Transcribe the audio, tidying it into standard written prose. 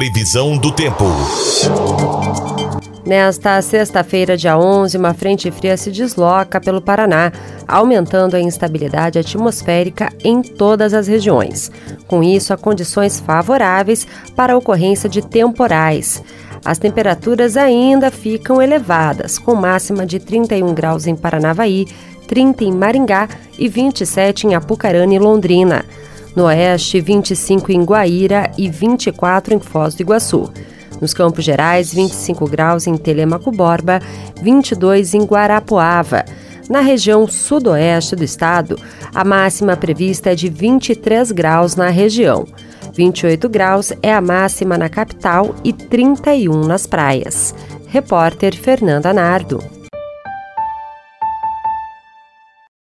Previsão do tempo. Nesta sexta-feira, dia 11, uma frente fria se desloca pelo Paraná, aumentando a instabilidade atmosférica em todas as regiões. Com isso, há condições favoráveis para a ocorrência de temporais. As temperaturas ainda ficam elevadas, com máxima de 31 graus em Paranavaí, 30 em Maringá e 27 em Apucarana e Londrina. No oeste, 25 em Guaíra e 24 em Foz do Iguaçu. Nos Campos Gerais, 25 graus em Telêmaco Borba, 22 em Guarapuava. Na região sudoeste do estado, a máxima prevista é de 23 graus na região. 28 graus é a máxima na capital e 31 nas praias. Repórter Fernanda Nardo.